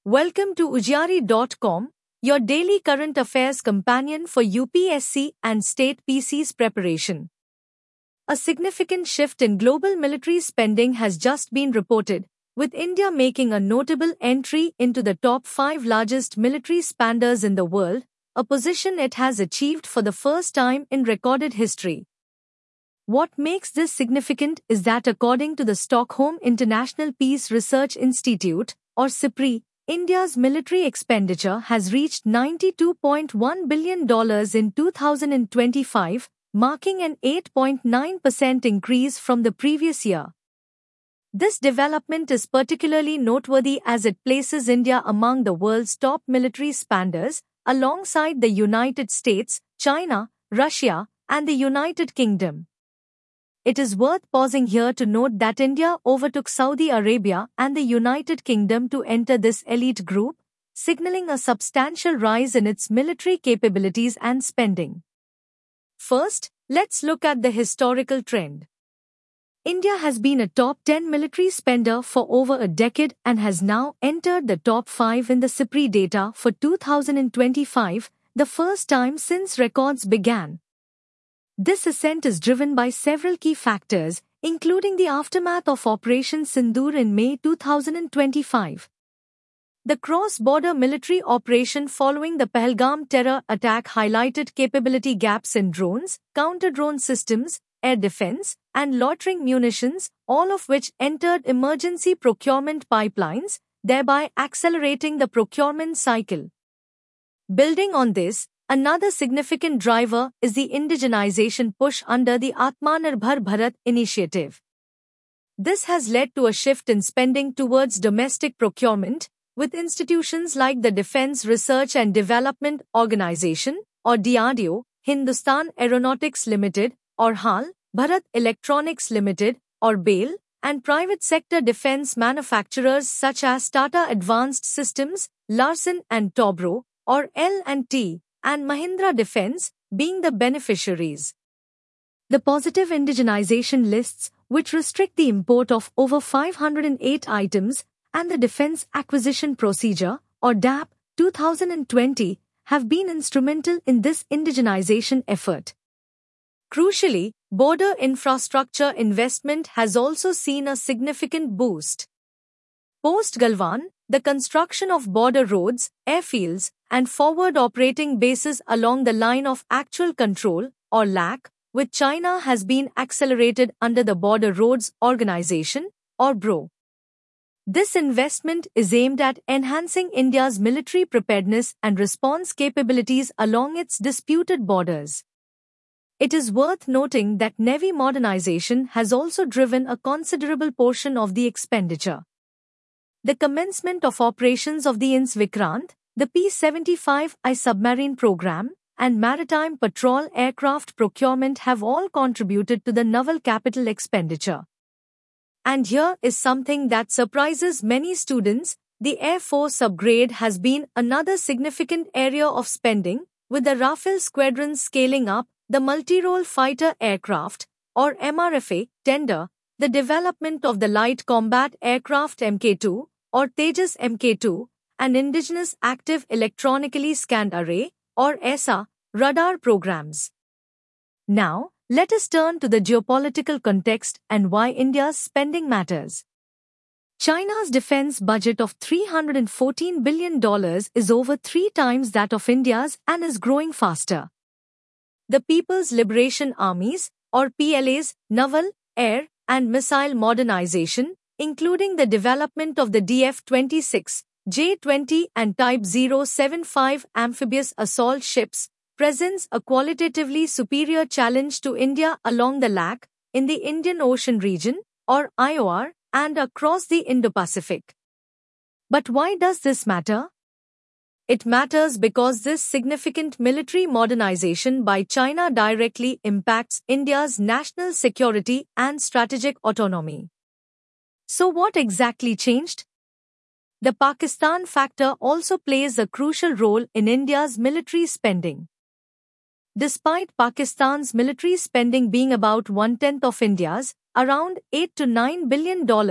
Welcome to Ujjari.com, your daily current affairs companion for UPSC and state PC's preparation. A significant shift in global military spending has just been reported, with India making a notable entry into the top 5 largest military spenders in the world, a position it has achieved for the first time in recorded history. What makes this significant is that according to the Stockholm International Peace Research Institute, or SIPRI, India's military expenditure has reached $92.1 billion in 2025, marking an 8.9% increase from the previous year. This development is particularly noteworthy as it places India among the world's top military spenders, alongside the United States, China, Russia, and the United Kingdom. It is worth pausing here to note that India overtook Saudi Arabia and the United Kingdom to enter this elite group, signaling a substantial rise in its military capabilities and spending. First, let's look at the historical trend. India has been a top 10 military spender for over a decade and has now entered the top 5 in the SIPRI data for 2025, the first time since records began. This ascent is driven by several key factors, including the aftermath of Operation Sindoor in May 2025. The cross-border military operation following the Pahalgam terror attack highlighted capability gaps in drones, counter-drone systems, air defense, and loitering munitions, all of which entered emergency procurement pipelines, thereby accelerating the procurement cycle. Building on this, another significant driver is the indigenization push under the Atmanirbhar Bharat initiative. This has led to a shift in spending towards domestic procurement, with institutions like the Defence Research and Development Organisation, or DRDO, Hindustan Aeronautics Limited, or HAL, Bharat Electronics Limited, or BALE, and private sector defence manufacturers such as Tata Advanced Systems, Larsen & Toubro, or L&T, and Mahindra Defence, being the beneficiaries. The positive indigenization lists, which restrict the import of over 508 items, and the Defence Acquisition Procedure, or DAP, 2020, have been instrumental in this indigenization effort. Crucially, border infrastructure investment has also seen a significant boost. Post-Galwan, the construction of border roads, airfields, and forward operating bases along the line of actual control, or LAC, with China has been accelerated under the Border Roads Organization, or BRO. This investment is aimed at enhancing India's military preparedness and response capabilities along its disputed borders. It is worth noting that Navy modernization has also driven a considerable portion of the expenditure. The commencement of operations of the INS Vikrant, the P-75I submarine program, and maritime patrol aircraft procurement have all contributed to the naval capital expenditure. And here is something that surprises many students: the Air Force upgrade has been another significant area of spending, with the Rafale squadrons scaling up, the multi-role fighter aircraft, or MRFA, tender, the development of the light combat aircraft Mk2, or Tejas Mk2, and indigenous active electronically scanned array, or ESA, radar programs. Now, let us turn to the geopolitical context and why India's spending matters. China's defense budget of $314 billion is over 3 times that of India's and is growing faster. The People's Liberation Armies, or PLA's, naval, air, and missile modernization, including the development of the DF-26, J-20 and Type 075 amphibious assault ships, presents a qualitatively superior challenge to India along the LAC, in the Indian Ocean region, or IOR, and across the Indo-Pacific. But why does this matter? It matters because this significant military modernization by China directly impacts India's national security and strategic autonomy. So what exactly changed? The Pakistan factor also plays a crucial role in India's military spending. Despite Pakistan's military spending being about 1/10 of India's, around $8 to $9 billion,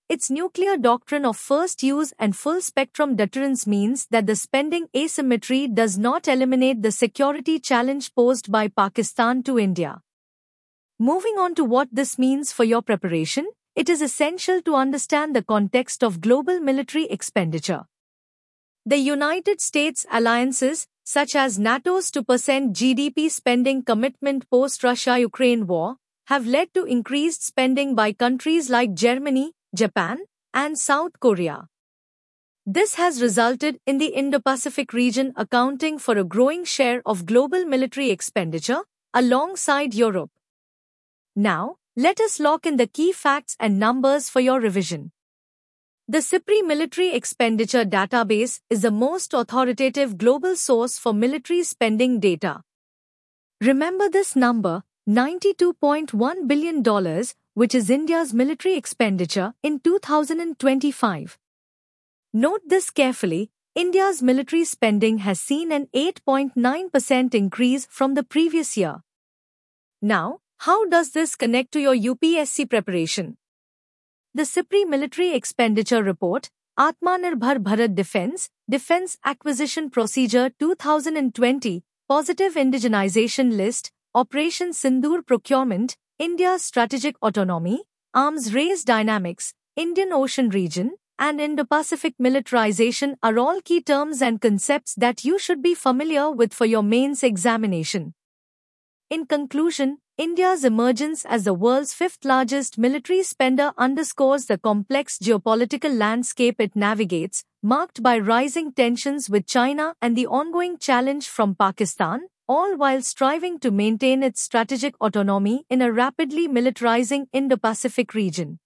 Its nuclear doctrine of first use and full-spectrum deterrence means that the spending asymmetry does not eliminate the security challenge posed by Pakistan to India. Moving on to what this means for your preparation, it is essential to understand the context of global military expenditure. The United States alliances, such as NATO's 2% GDP spending commitment post-Russia-Ukraine war, have led to increased spending by countries like Germany, Japan, and South Korea. This has resulted in the Indo-Pacific region accounting for a growing share of global military expenditure, alongside Europe. Now, let us lock in the key facts and numbers for your revision. The SIPRI Military Expenditure Database is the most authoritative global source for military spending data. Remember this number, $92.1 billion, which is India's military expenditure in 2025. Note this carefully, India's military spending has seen an 8.9% increase from the previous year. Now, how does this connect to your UPSC preparation? The SIPRI Military Expenditure Report, Atmanirbhar Bharat Defense Acquisition Procedure 2020, Positive Indigenization List, Operation Sindoor Procurement, India's Strategic Autonomy, Arms Race Dynamics, Indian Ocean Region, and Indo-Pacific Militarization are all key terms and concepts that you should be familiar with for your mains examination. In conclusion, India's emergence as the world's fifth-largest military spender underscores the complex geopolitical landscape it navigates, marked by rising tensions with China and the ongoing challenge from Pakistan, all while striving to maintain its strategic autonomy in a rapidly militarizing Indo-Pacific region.